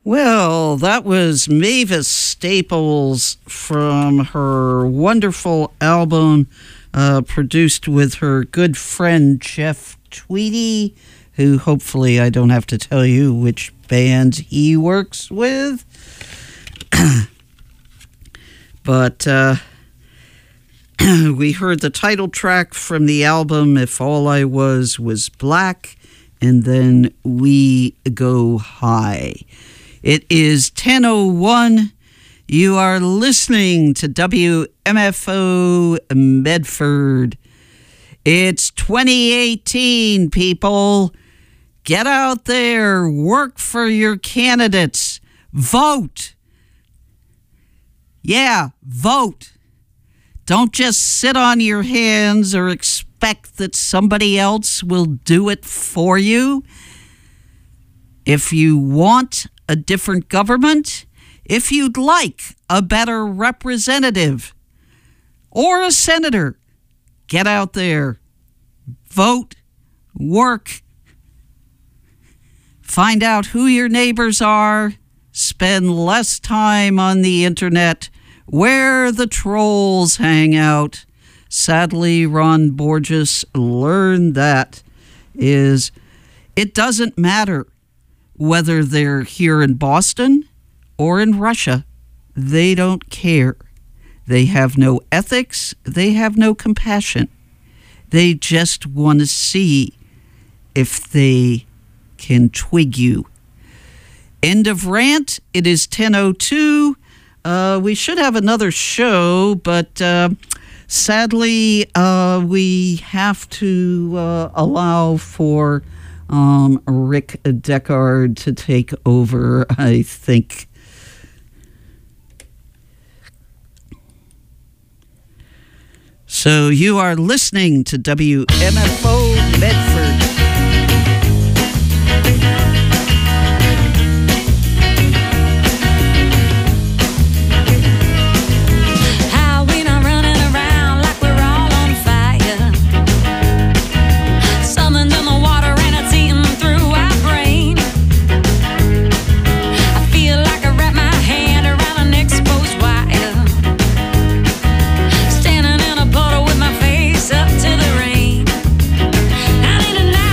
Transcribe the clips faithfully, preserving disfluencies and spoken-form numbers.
Well, that was Mavis Staples from her wonderful album uh, produced with her good friend Jeff Tweedy, who hopefully I don't have to tell you which band he works with. But uh, we heard the title track from the album, If All I Was Was Black, and then We Go High. It is ten oh one. You are listening to W M F O Medford. It's twenty eighteen, people. Get out there. Work for your candidates. Vote. Yeah, vote. Don't just sit on your hands or expect that somebody else will do it for you. If you want a different government, if you'd like a better representative or a senator, get out there, vote, work, find out who your neighbors are, spend less time on the internet where the trolls hang out. Sadly, Ron Borges learned that is it doesn't matter whether they're here in Boston or in Russia. They don't care. They have no ethics. They have no compassion. They just want to see if they can twig you. End of rant. It is ten oh two. Uh, we should have another show, but uh, sadly, uh, we have to uh, allow for Um, Rick Deckard to take over, I think. So you are listening to W M F O Medford. Standing in a puddle with my face up to the rain. I need a night.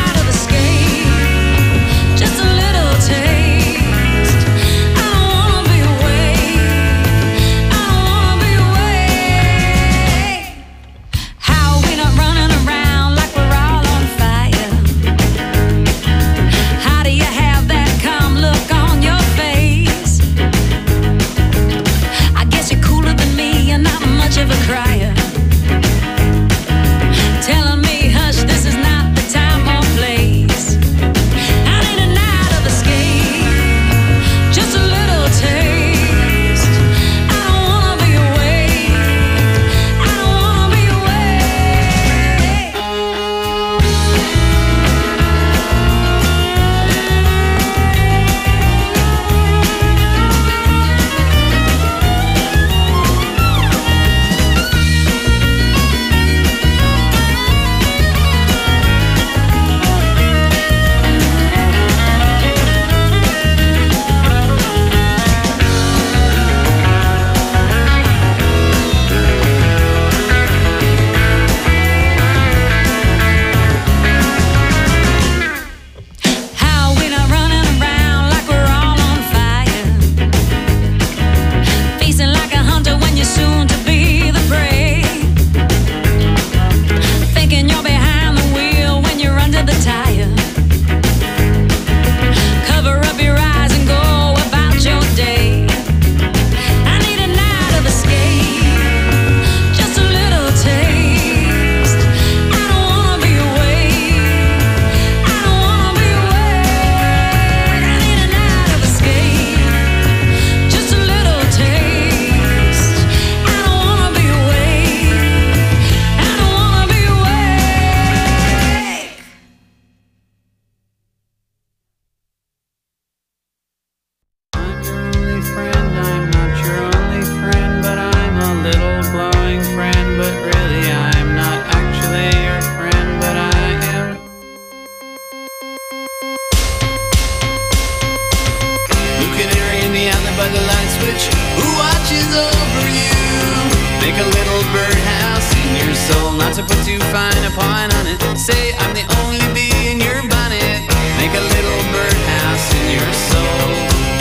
Make a little birdhouse in your soul, not to put too fine a point on it. Say I'm the only bee in your bonnet. Make a little birdhouse in your soul.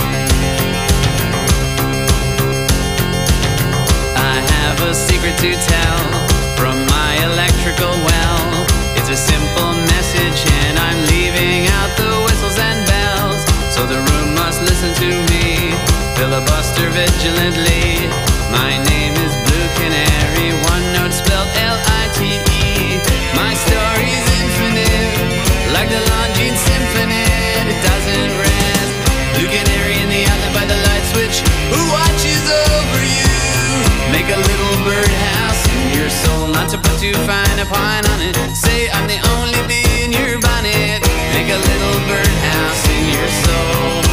I have a secret to tell from my electrical well. It's a simple message and I'm leaving out the whistles and bells. So the room must listen to me, filibuster vigilantly. My name is Blue Canary, one note spelled L I T E. My story's infinite, like the Longines Symphony. It doesn't rest. Blue Canary in the outlet by the light switch, who watches over you? Make a little birdhouse in your soul, not to put too fine a point on it. Say I'm the only bee in your bonnet. Make a little birdhouse in your soul.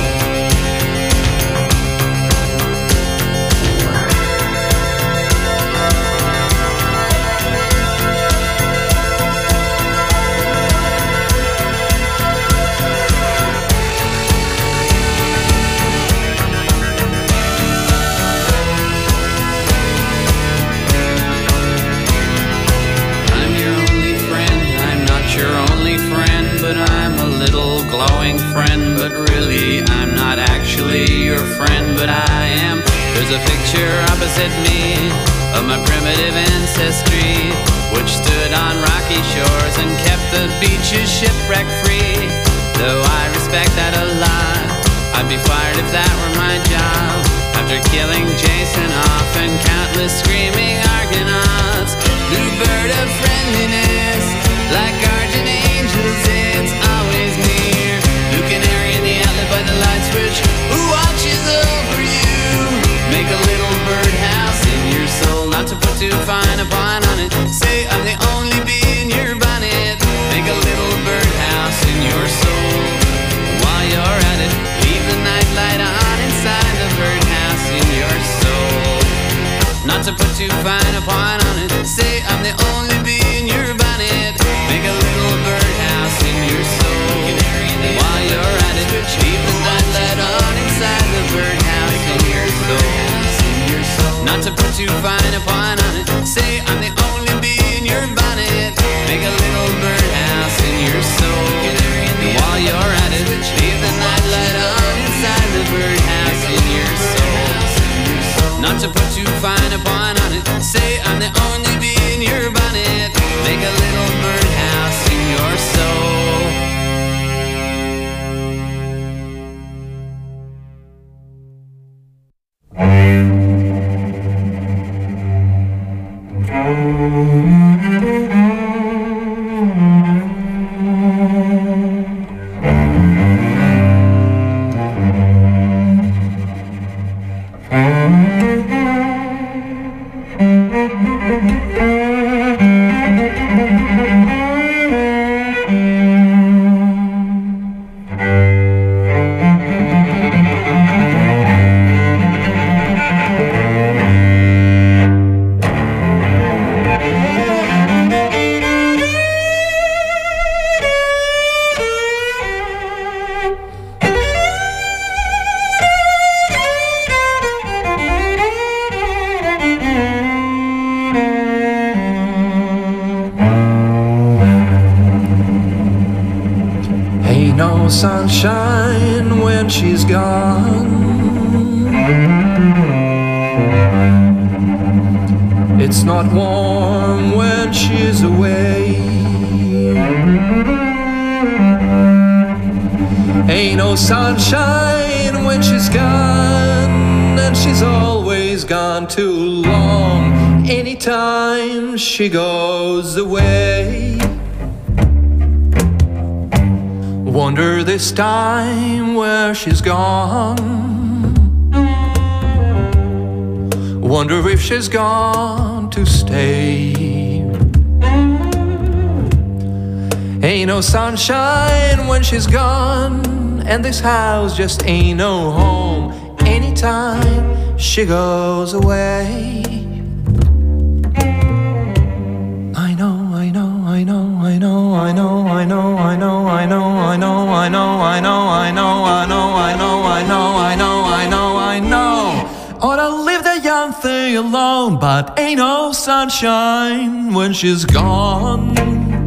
But I'm a little glowing friend. But really I'm not actually your friend, but I am. There's a picture opposite me of my primitive ancestry, which stood on rocky shores and kept the beaches shipwreck free. Though I respect that a lot, I'd be fired if that were my job. After killing Jason off and countless screaming Argonauts, blue bird of friendliness, like guardian angels, it's always near. Blue Canary in the outlet by the light switch, who watches over you? Make a little birdhouse in your soul, not to put too fine a point on it. Say I'm the only bee in your bonnet. Make a little birdhouse in your soul. While you're at it, leave the night light on inside the birdhouse in your soul. Not to put too fine a point on it. Say I'm the only bee in your bonnet. Make a little birdhouse in your soul. While you're at it, leave the night light on inside the birdhouse in your soul. Not to put too fine a point on it. Say I'm the only bee in your bonnet. Make a little birdhouse in your soul. While you're at it, leave the night light on inside the birdhouse in your soul. Not to put too fine a point on it. Say I'm the only bee in your bonnet. Make a little birdhouse in your soul. Sunshine when she's gone. It's not warm when she's away. Ain't no sunshine when she's gone, and she's always gone too long. Anytime she goes away. Wonder this time where she's gone. Wonder if she's gone to stay. Ain't no sunshine when she's gone, and this house just ain't no home. Anytime she goes away. I know, I know, I know, I know, I know, I know, I know, I know, I know, I know, I know, I know, I know, I know, I know, I know, I know, I know. Ought to leave the young thing alone, but but ain't no sunshine when she's gone.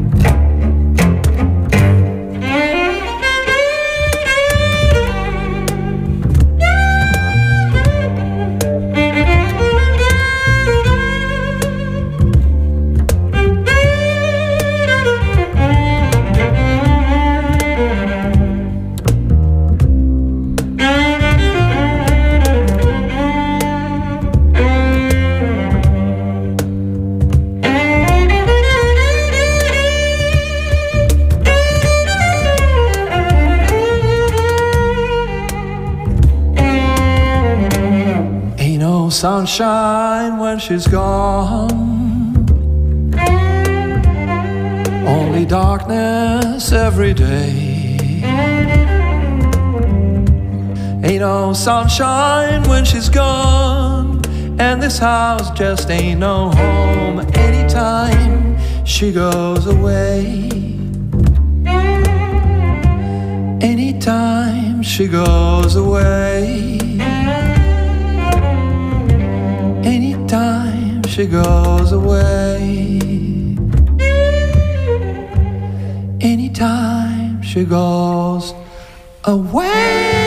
Sunshine when she's gone, only darkness every day. Ain't no sunshine when she's gone, and this house just ain't no home anytime she goes away. Anytime she goes away. Anytime she goes away. Anytime she goes away.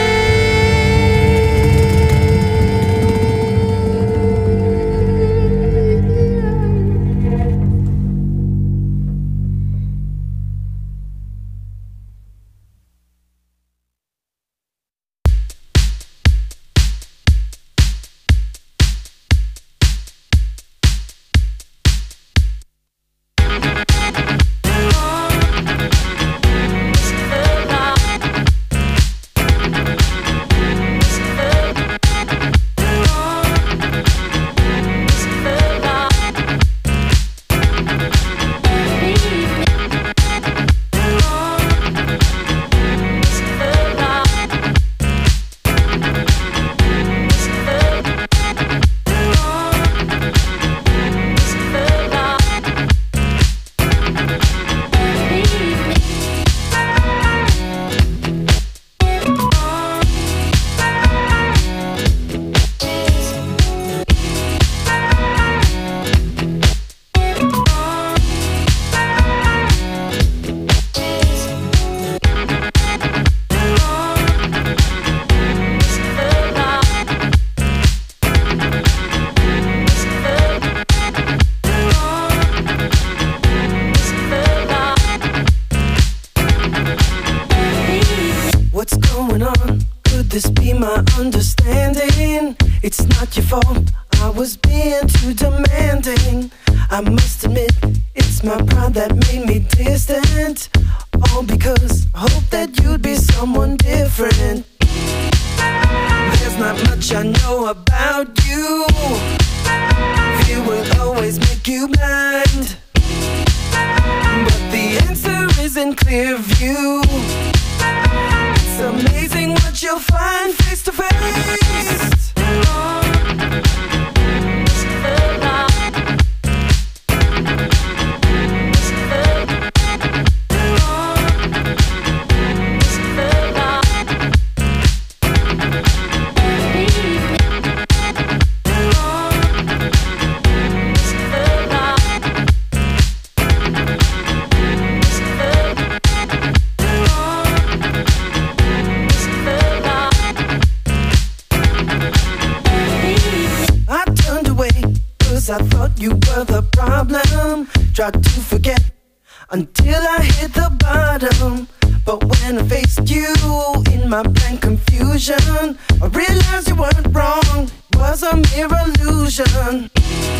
Tried to forget until I hit the bottom. But when I faced you in my blank confusion, I realized you weren't wrong, it was a mere illusion.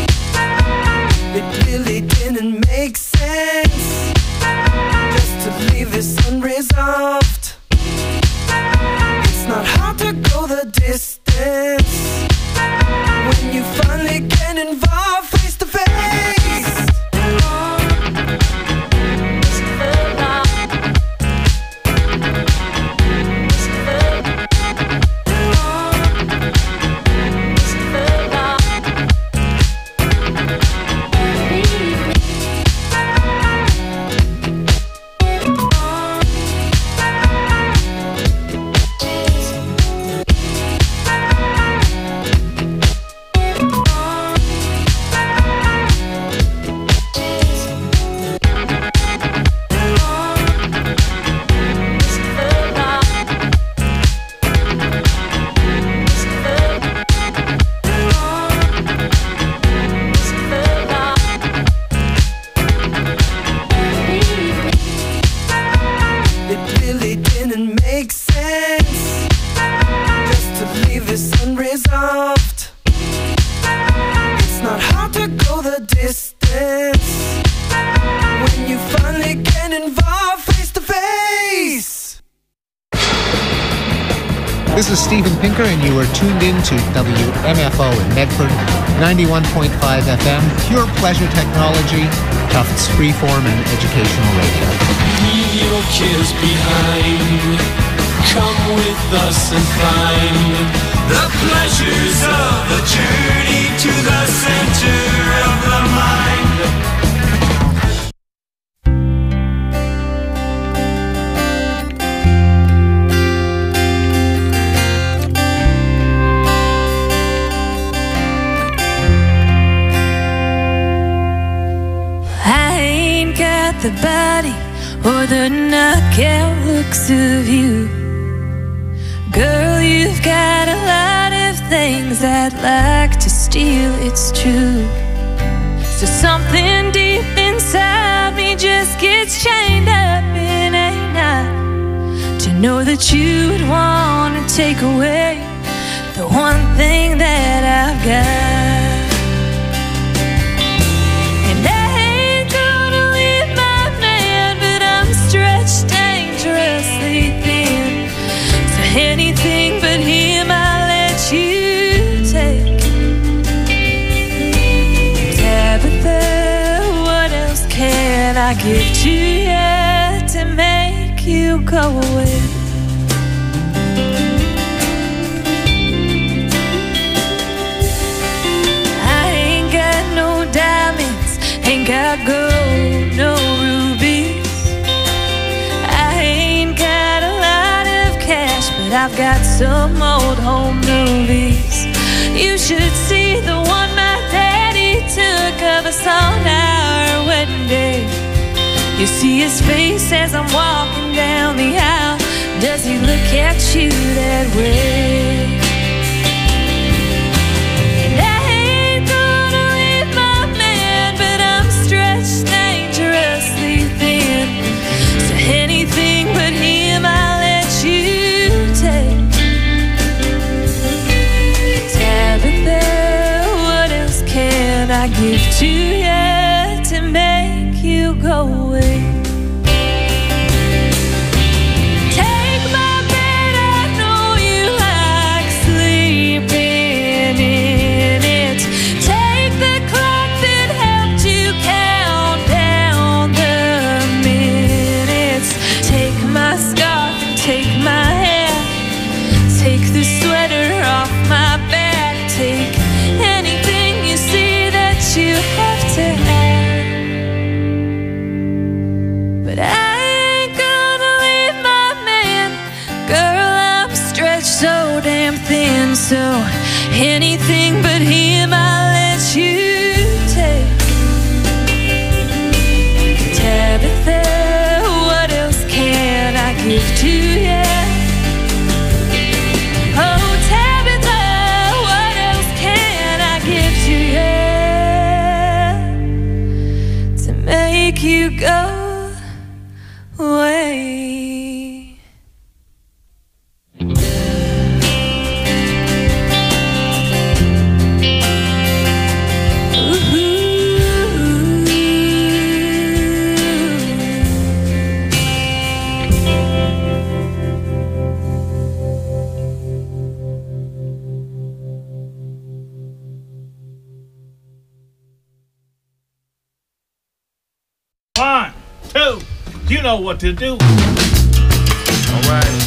It really didn't make sense just to leave this unresolved. It's not hard to go the distance when you finally get involved face to face. nervous when you finally get involved face to face. This is Steven Pinker, and you are tuned in to W M F O in Medford, ninety-one point five F M, pure pleasure technology, Tufts freeform and educational radio. Leave your cares behind. Come with us and find the pleasures of the journey to the center of the mind. The body or the knockout looks of you. Girl, you've got a lot of things I'd like to steal, it's true. So something deep inside me just gets chained up in a knot, to know that you would want to take away the one thing that I've got. Anything but him I'll let you take. Tabitha, what else can I give to you to make you go away? I ain't got no diamonds, ain't got gold, no rubies. I ain't got a lot of cash, but I've got some old home movies. You should see the one my daddy took of us on our wedding day. You see his face as I'm walking down the aisle. Does he look at you that way? And I ain't gonna leave my man, but I'm stretched dangerously thin. So anything but him I'll let you take. Tabitha, what else can I give to you to make you go away? Take my bed, I know you like sleeping in it. Take the clock that helped you count down the minutes. Take my scarf and take my hair. Take the sweater off my back. Take anything you see that you have to have. But I ain't gonna leave my man. Girl, I'm stretched so damn thin. So anything but him I'll let you take. Tabitha, what else can I give to you? Oh, Tabitha, what else can I give to you to make you go away? One, two, you know what to do. All right.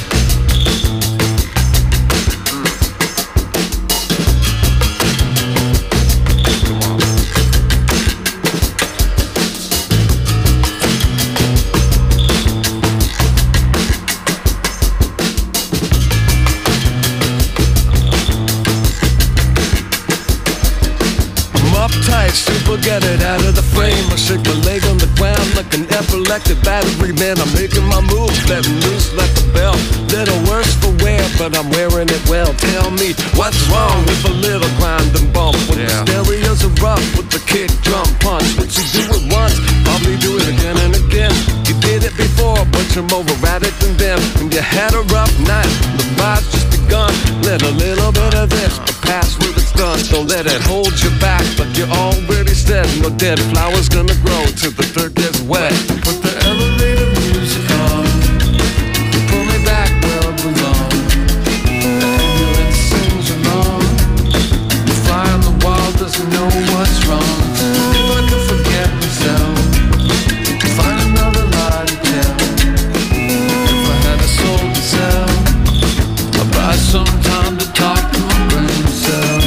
Super, get it out of the frame. I shake my leg on the ground like an epileptic battery. Man, I'm making my moves, letting loose like a bell. Little worse for wear, but I'm wearing it well. Tell me, what's wrong with a little grind and bump? When yeah. the stereos are rough with the kick, drum, punch. What you do it once, probably do it again and again. You did it before, but you're more erratic than them. And you had a rough night, the ride's just begun. Let a little bit of this, but pass with it's done. Don't let it hold you back, but you're already instead. No dead flowers gonna grow till the dirt gets wet. Put the elevator music on, pull me back where I belong. The ambulance sings along. The fly on the wall doesn't know what's wrong. If I could forget myself, find another lie to tell. If I had a soul to sell, I'd buy some time to talk to my brain cell.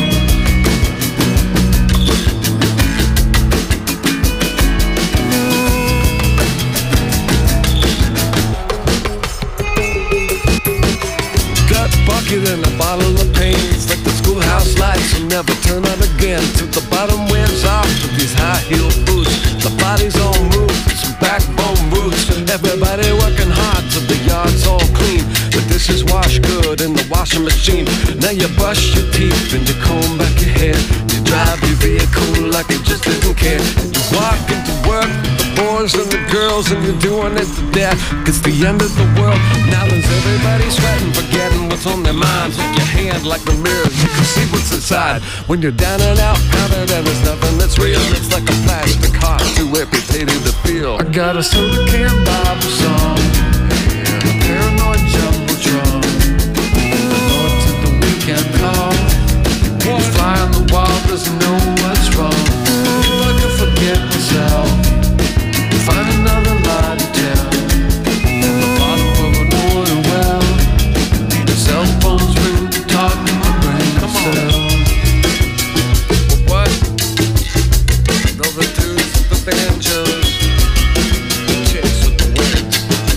Got a bucket and a bottle of pain. It's like the schoolhouse lights will never turn on again till the bottom wears off with these high heel boots. The body's on move, some backbone roots. Everybody working hard till the yard's all clean. The dishes wash good in the washing machine. Now you brush your teeth and you comb back your hair. You drive your vehicle like you just didn't care. You walk into work with the boys and the girls and you're doing it to death. It's the end of the world. Now there's everybody sweating, forgetting what's on their minds. With your hand like the mirrors, you can see what's inside. When you're down and out, counted and there's nothing that's real. It's like a plastic heart, too amputated to feel. I got a soda can Bible song and a paranoid jumbotron. The Lord to the weekend call. The fly on the wall doesn't know what's wrong. If I could forget myself, find another lie to tell. In the bottom of an oil well, the cell phone's ring to talk to my brain cell. What? Those are dudes with the banjos, chicks with the wigs,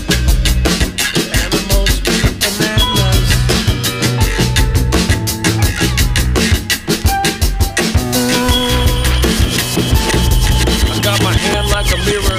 animals with bananas. I got my hand like a mirror.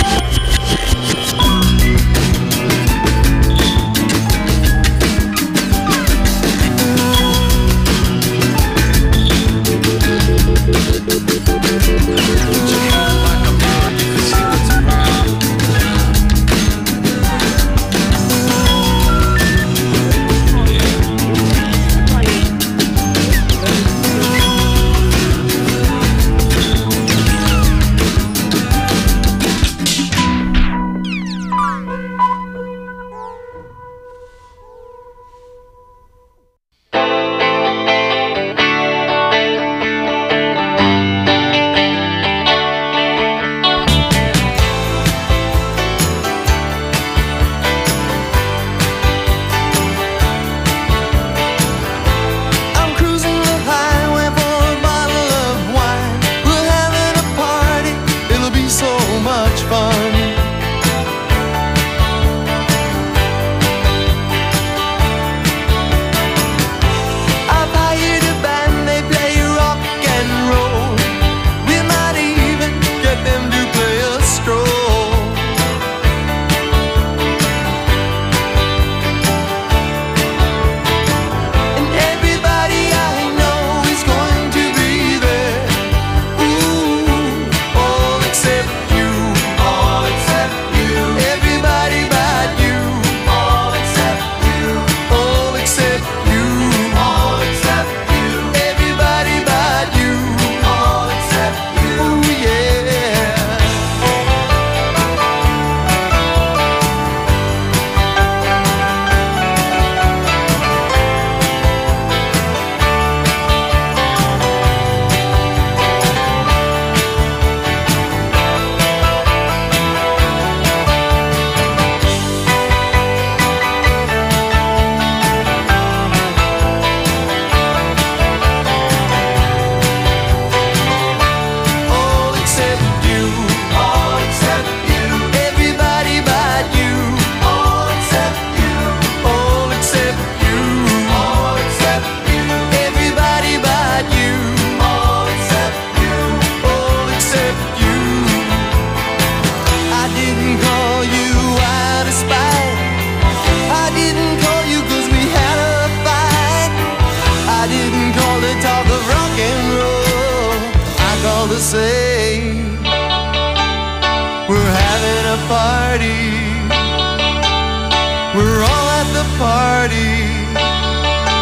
We're all at the party,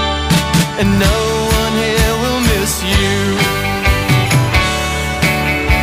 and no one here will miss you.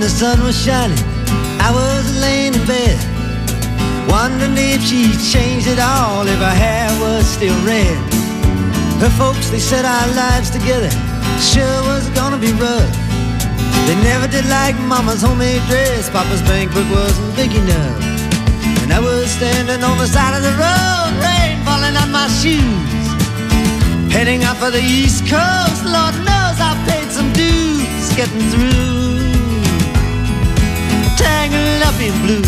the sun was shining, I was laying in bed, wondering if she'd changed at all, if her hair was still red. Her folks, they said our lives together sure was gonna be rough. They never did like Mama's homemade dress, Papa's bank book wasn't big enough. And I was standing on the side of the road, rain falling on my shoes, heading out for the East Coast. Lord knows I paid some dues getting through tangled up in blue.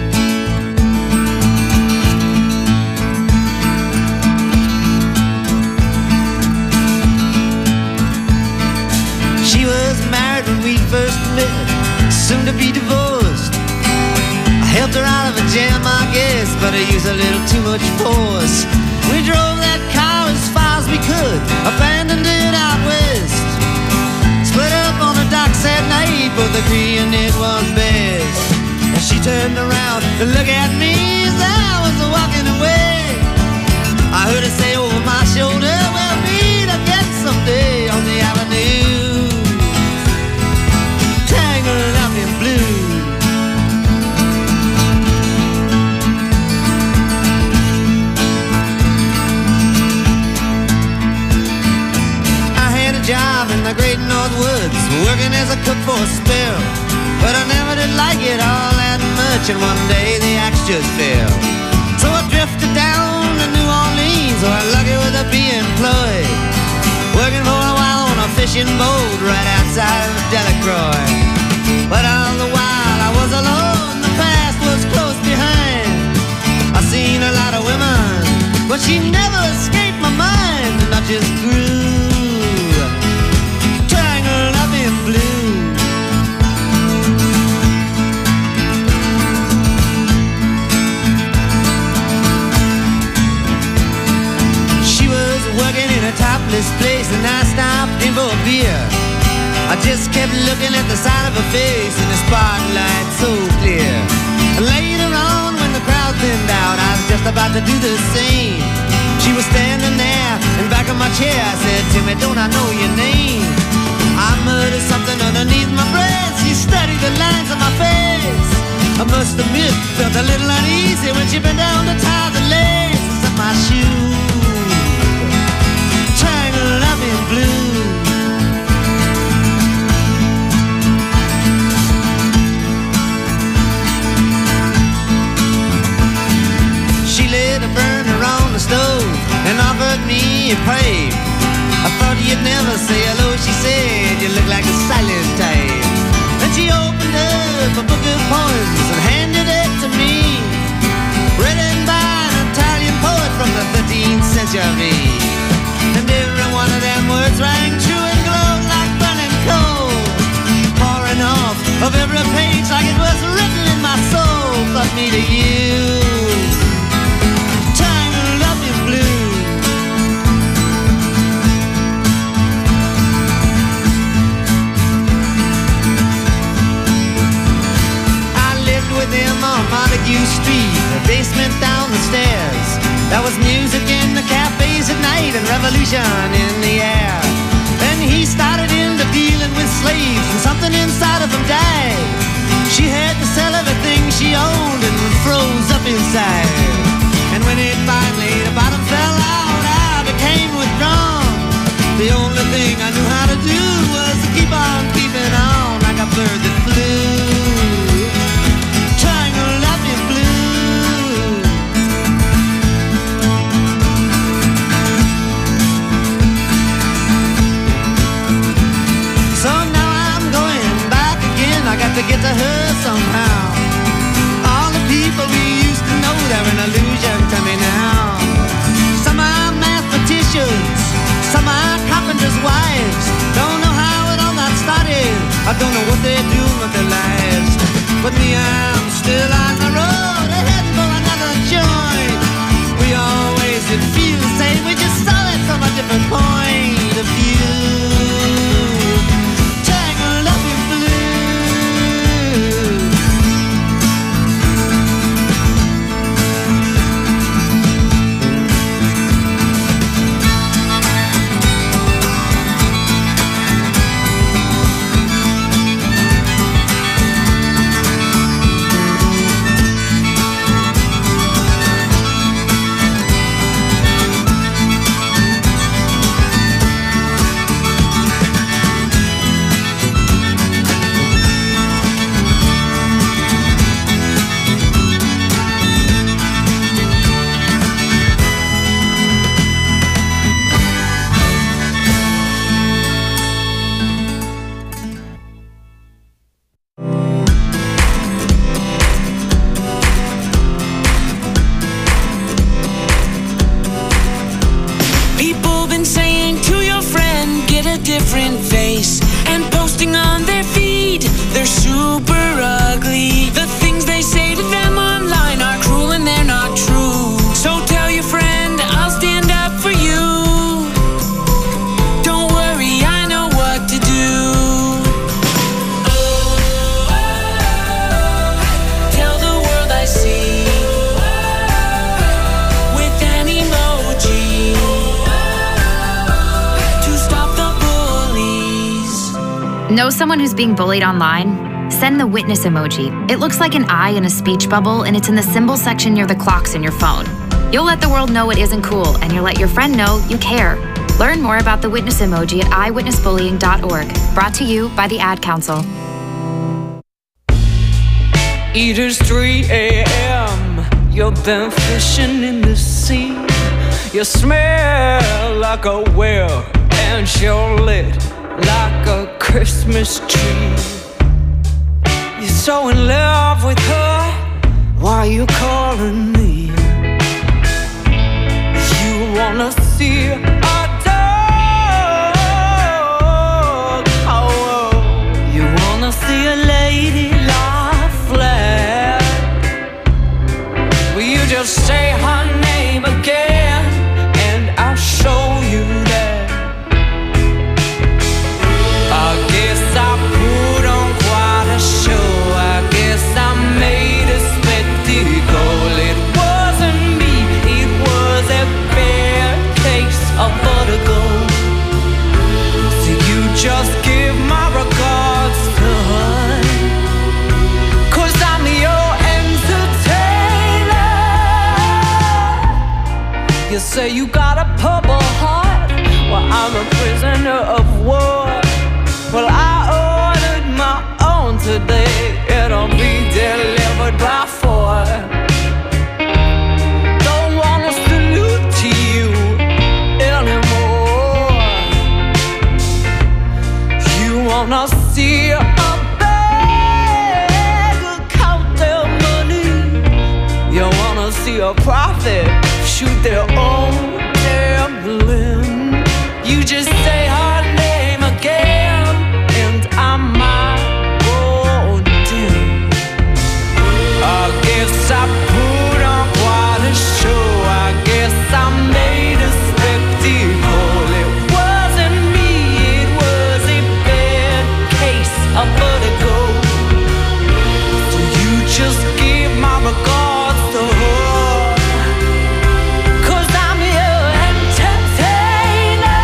She was married when we first met, soon to be divorced. I helped her out of a jam, I guess, but I used a little too much force. We drove that car as far as we could, abandoned it out west. Split up on the docks at night, both agreeing it was best. And she turned around to look at me as I was walking away. I heard her say over my shoulder, we'll meet again someday on the avenue, tangled up in blue. Job in the great North Woods, working as a cook for a spell, but I never did like it all that much, and one day the axe just fell. So I drifted down to New Orleans, where I'm lucky with a be employed, working for a while on a fishing boat right outside of Delacroix. But all the while I was alone, the past was close behind. I seen a lot of women, but she never escaped my mind, and I just grew blue. She was working in a topless place, and I stopped in for a beer. I just kept looking at the side of her face in the spotlight so clear. Later on, when the crowd thinned out, I was just about to do the same. She was standing there in back of my chair. I said, Timmy, don't I know your name? I muttered something underneath my breath. She studied the lines on my face. I must admit, felt a little uneasy when she bent down to tie the laces of my shoe, tangled up in blue. She lit a burner on the stove and offered me a pipe. I thought you'd never say hello, she said, you look like a silent type. And she opened up a book of poems and handed it to me, written by an Italian poet from the thirteenth century. And every one of them words rang true and glowed like burning coal, pouring off of every page like it was written in my soul. From me to you, tangled up in blue. With him on Montague Street, the basement down the stairs. There was music in the cafes at night and revolution in the air. Then he started into dealing with slaves, and something inside of him died. She had to sell everything she owned and froze up inside. And when it finally, the bottom fell out, I became withdrawn. The only thing I knew how to do was to keep on keeping on like a bird that flew. To get to her somehow. All the people we used to know, they're an illusion to me now. Some are mathematicians, some are carpenters' wives. Don't know how it all got started, I don't know what they're doing with their lives. But me, I'm still on the road, heading for another joint. We always did feel the same, we just saw it from a different point of view. Tangled up in blue. different face and posting on their feed. They're super ugly. The things they say to them online are cruel and they're not true. So tell your friend I'll stand up for you. Don't worry, I know what to do. Tell the world I see with an emoji to stop the bullies. Know someone who's being bullied online? Send the witness emoji. It looks like an eye in a speech bubble, and it's in the symbol section near the clocks in your phone. You'll let the world know it isn't cool, and you'll let your friend know you care. Learn more about the witness emoji at i witness bullying dot org. Brought to you by the Ad Council. It is three a.m. You've been fishing in the sea. You smell like a whale, and you're lit like a Christmas tree. You're so in love with her, why you calling me? You wanna see a dog, oh, you wanna see a lady lie flat. Will you just say her name again, and I'll show you that. I guess I put on quite a show. I guess I made a spectacle. It wasn't me, it was a bad case of vertigo. So you just give my regards to her, 'cause I'm your entertainer. You say you got a purple heart, well I'm a prisoner of war. Well, I ordered my own today. It'll be delivered by four. Don't wanna salute to you anymore. You wanna see a bag of count their money. You wanna see a prophet shoot their own damn limb. You just say her name again, and I might go dim. I guess I put on quite a show. I guess I made a spectacle. It wasn't me, it was a bad case of vertigo. So you just give my regards to her, 'cause I'm your entertainer.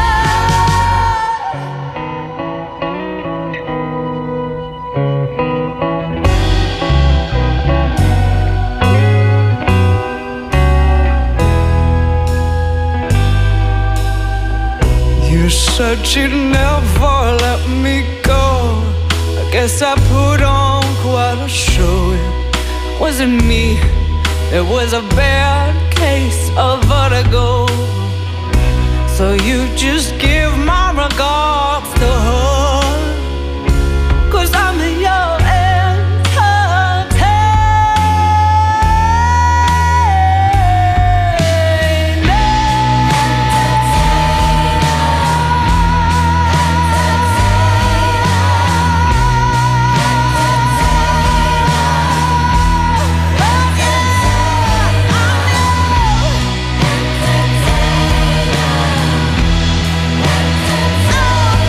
You said you'd never let me go. I guess I put on quite a show. It wasn't me, it was a bad case of vertigo. So you just give my regards to her, 'cause I'm your entertainer.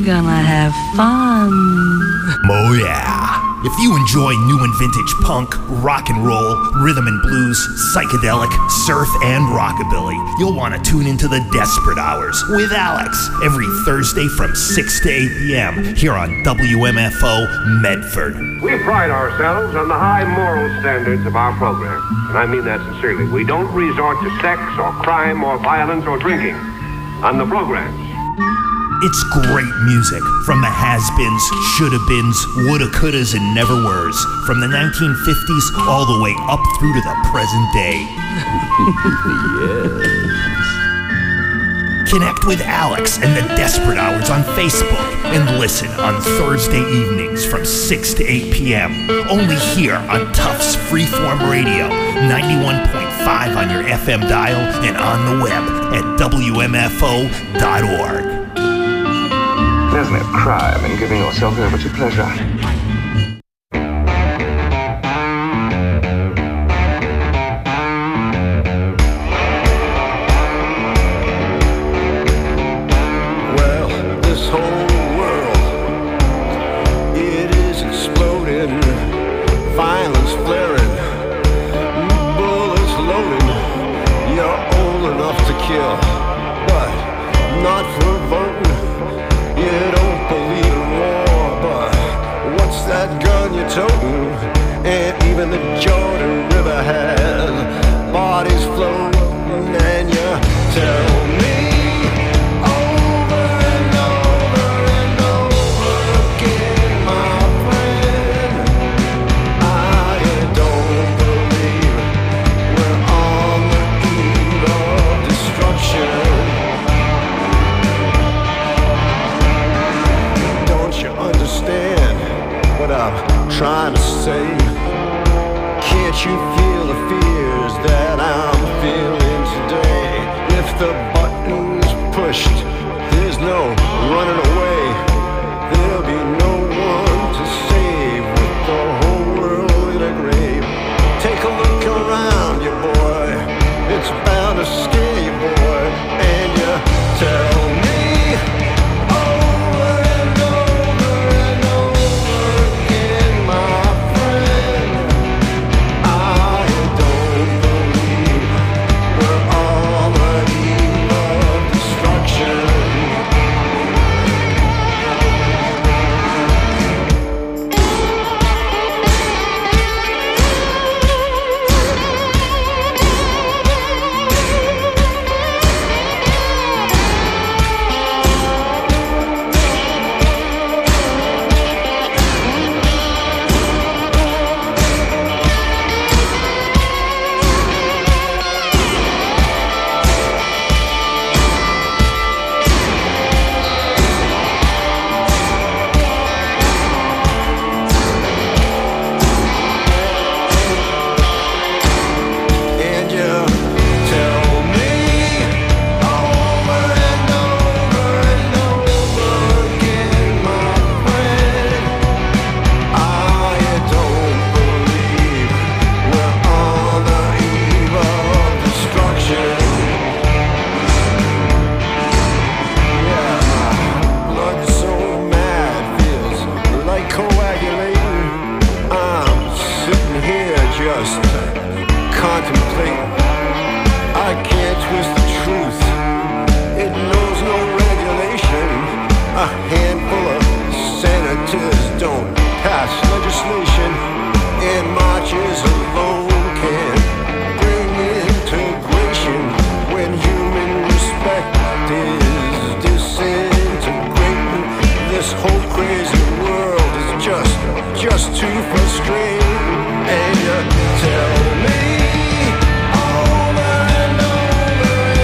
We're gonna have fun. Oh yeah. If you enjoy new and vintage punk, rock and roll, rhythm and blues, psychedelic, surf, and rockabilly, you'll want to tune into the Desperate Hours with Alex every Thursday from six to eight p.m. here on W M F O Medford. We pride ourselves on the high moral standards of our program, and I mean that sincerely. We don't resort to sex or crime or violence or drinking on the programs. It's great music from the has-beens, shoulda-beens, woulda-couldas, and never-weres, from the nineteen fifties all the way up through to the present day. Yes. Connect with Alex and the Desperate Hours on Facebook and listen on Thursday evenings from six to eight p.m. only here on Tufts Freeform Radio, ninety-one point five on your F M dial and on the web at W M F O dot org. There's no crime in giving yourself over to pleasure. Well, this whole world, it is exploding, violence flaring, bullets loading. You're old enough to kill, but not for voting. You don't believe in war, but what's that gun you're toting? And even the Jordan River has bodies floating, and you tell me over and over and over again, my friend, I don't believe we're on the eve of destruction. Understand what I'm trying to say? Can't you feel the fears that I'm feeling today? If the button's pushed, there's no running away. There'll be no one to save with the whole world in a grave. Take a look around you, boy. It's bound to scare you, boy. And you tell me tell me over and over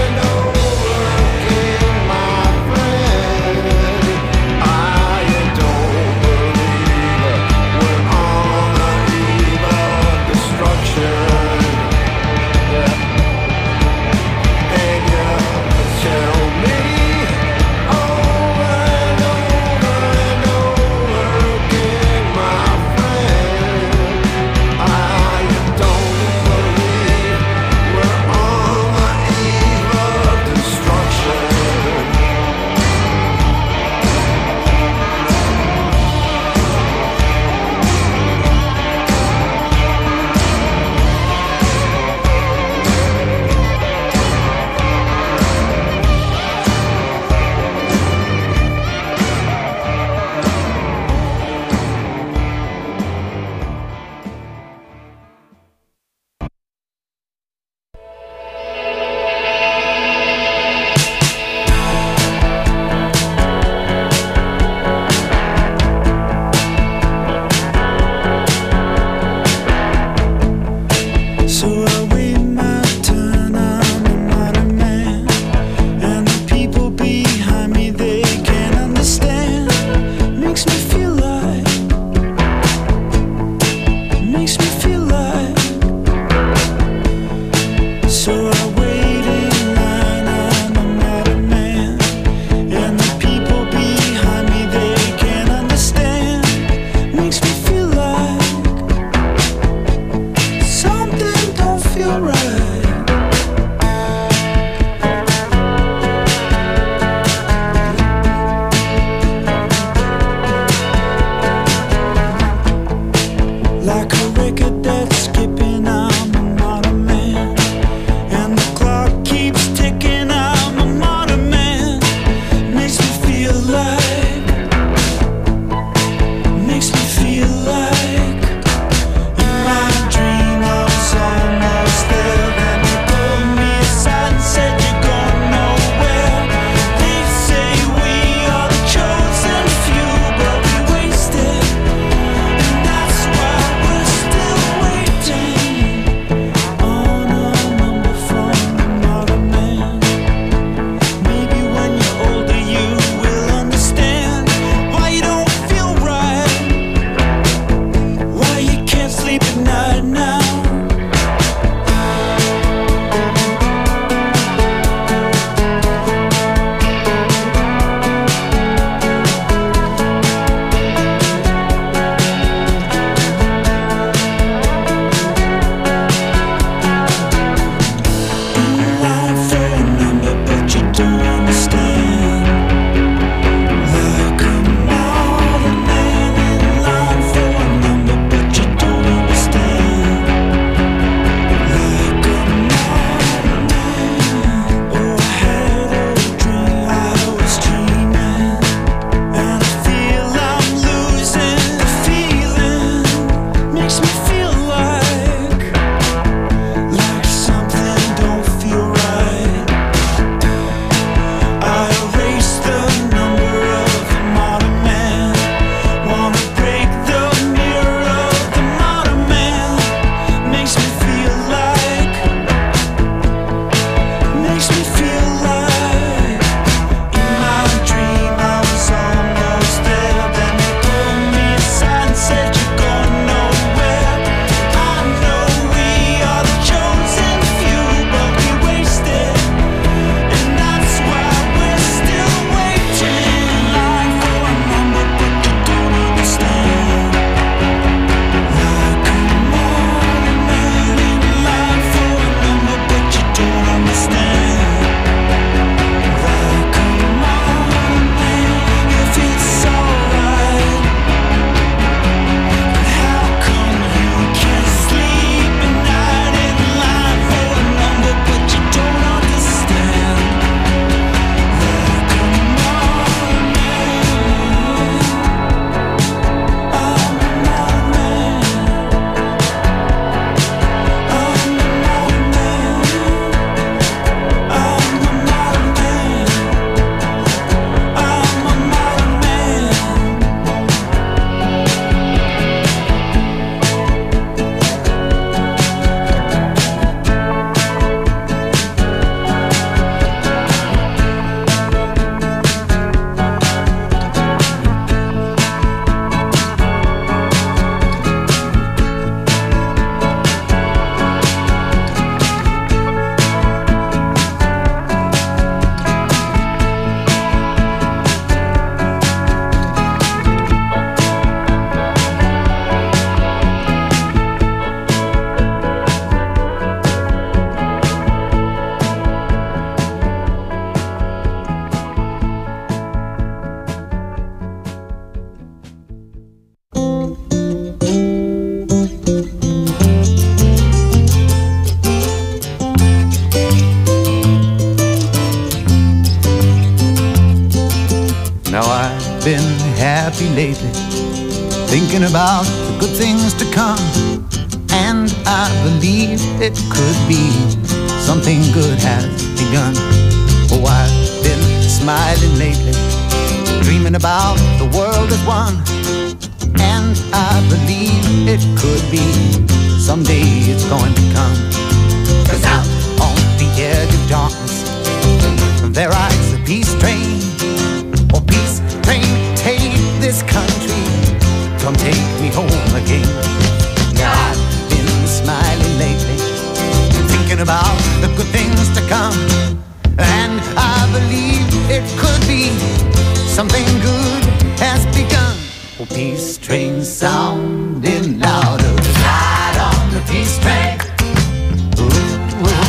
been happy lately, thinking about the good things to come. And I believe it could be something good has begun. Oh, I've been smiling lately, dreaming about the world as one. And I believe it could be someday it's going to come. 'Cause out on the edge of darkness there rides a peace train. Oh, peace train, take this country, come take me home again. Now I've been smiling lately, thinking about the good things to come. And I believe it could be something good has begun. Oh, peace train sounding louder, ride on the peace train. Ooh, ooh, ooh.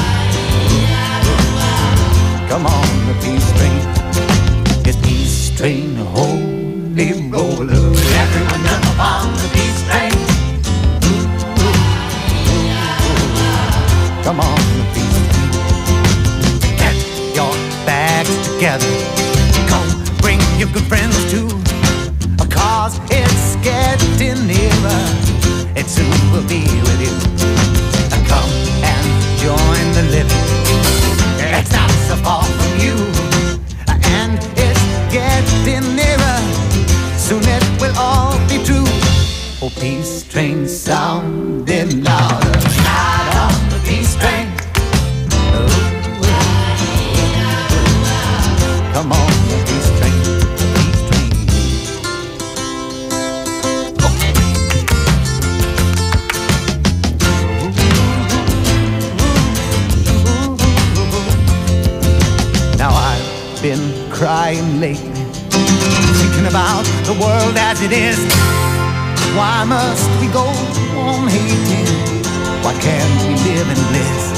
Come on, the peace train. Yes, peace train, holy roller. Everyone jump on the peace train. Ooh, ooh, ooh, ooh. Come on, the peace train. Get your bags together. Come, bring your good friends too. 'Cause it's getting nearer. It soon will be with you. Come and join the living. It's not so far from you. And it's getting nearer. Soon it will all be true. Oh, peace train sounding louder. Ride on the peace train. Ooh, ooh. Come on, the peace train. Been crying lately, thinking about the world as it is. Why must we go on hating? Why can't we live in bliss?